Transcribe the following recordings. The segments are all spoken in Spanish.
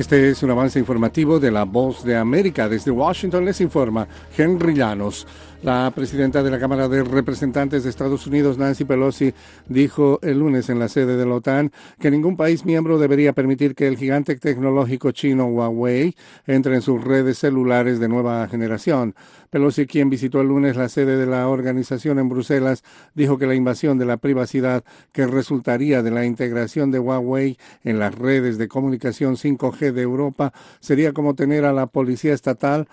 Este es un avance informativo de La Voz de América. Desde Washington les informa Henry Llanos. La presidenta de la Cámara de Representantes de Estados Unidos, Nancy Pelosi, dijo el lunes en la sede de la OTAN que ningún país miembro debería permitir que el gigante tecnológico chino Huawei entre en sus redes celulares de nueva generación. Pelosi, quien visitó el lunes la sede de la organización en Bruselas, dijo que la invasión de la privacidad que resultaría de la integración de Huawei en las redes de comunicación 5G de Europa sería como tener a la policía estatal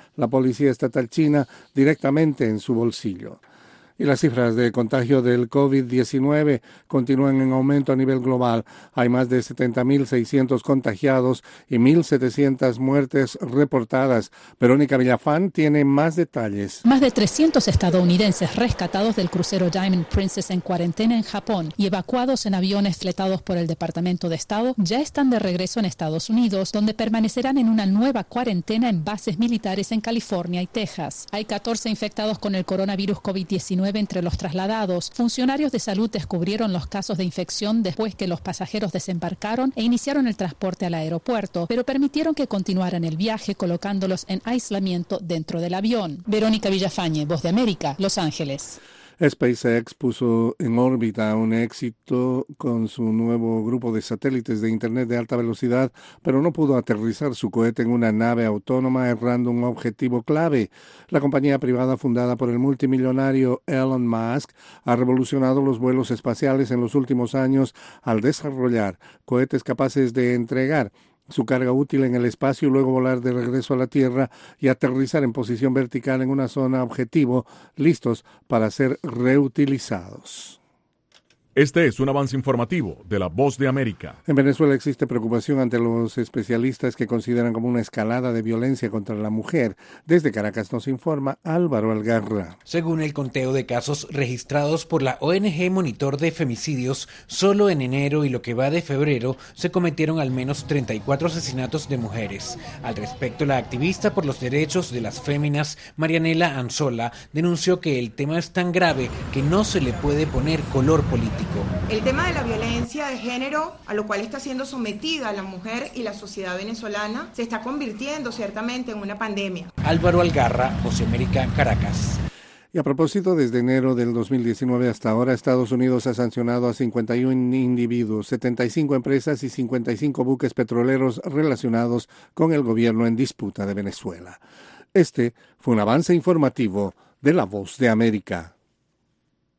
china, directamente en su bolsillo. Y las cifras de contagio del COVID-19 continúan en aumento a nivel global. Hay más de 70.600 contagiados y 1.700 muertes reportadas. Verónica Villafán tiene más detalles. Más de 300 estadounidenses rescatados del crucero Diamond Princess en cuarentena en Japón y evacuados en aviones fletados por el Departamento de Estado ya están de regreso en Estados Unidos, donde permanecerán en una nueva cuarentena en bases militares en California y Texas. Hay 14 infectados con el coronavirus COVID-19 entre los trasladados. Funcionarios de salud descubrieron los casos de infección después que los pasajeros desembarcaron e iniciaron el transporte al aeropuerto, pero permitieron que continuaran el viaje colocándolos en aislamiento dentro del avión. Verónica Villafañe, Voz de América, Los Ángeles. SpaceX puso en órbita un éxito con su nuevo grupo de satélites de Internet de alta velocidad, pero no pudo aterrizar su cohete en una nave autónoma, errando un objetivo clave. La compañía privada fundada por el multimillonario Elon Musk ha revolucionado los vuelos espaciales en los últimos años al desarrollar cohetes capaces de entregar su carga útil en el espacio y luego volar de regreso a la Tierra y aterrizar en posición vertical en una zona objetivo, listos para ser reutilizados. Este es un avance informativo de La Voz de América. En Venezuela existe preocupación ante los especialistas que consideran como una escalada de violencia contra la mujer. Desde Caracas nos informa Álvaro Algarra. Según el conteo de casos registrados por la ONG Monitor de Femicidios, solo en enero y lo que va de febrero se cometieron al menos 34 asesinatos de mujeres. Al respecto, la activista por los derechos de las féminas, Marianela Anzola, denunció que el tema es tan grave que no se le puede poner color político. El tema de la violencia de género, a lo cual está siendo sometida la mujer y la sociedad venezolana, se está convirtiendo ciertamente en una pandemia. Álvaro Algarra, Voz de América, Caracas. Y a propósito, desde enero del 2019 hasta ahora, Estados Unidos ha sancionado a 51 individuos, 75 empresas y 55 buques petroleros relacionados con el gobierno en disputa de Venezuela. Este fue un avance informativo de La Voz de América.